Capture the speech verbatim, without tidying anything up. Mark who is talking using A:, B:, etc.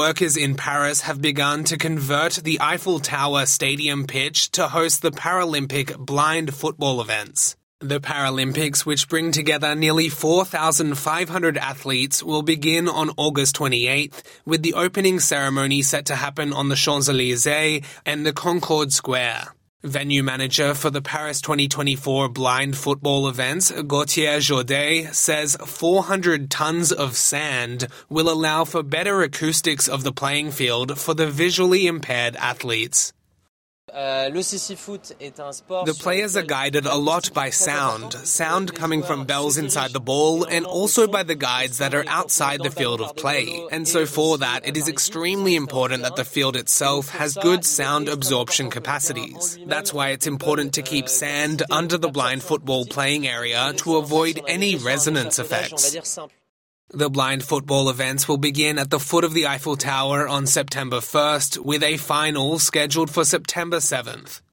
A: workers in Paris have begun to convert the Eiffel Tower stadium pitch to host the Paralympic blind football events. The Paralympics, which bring together nearly four thousand five hundred athletes, will begin on August twenty-eighth, with the opening ceremony set to happen on the Champs-Élysées and the Concorde Square. Venue manager for the Paris twenty twenty-four blind football events, Gauthier Jourdet, says four hundred tons of sand will allow for better acoustics of the playing field for the visually impaired athletes. The players are guided a lot by sound, sound coming from bells inside the ball and also by the guides that are outside the field of play. And so for that, it is extremely important that the field itself has good sound absorption capacities. That's why it's important to keep sand under the blind football playing area to avoid any resonance effects. The blind football events will begin at the foot of the Eiffel Tower on September first, with a final scheduled for September seventh.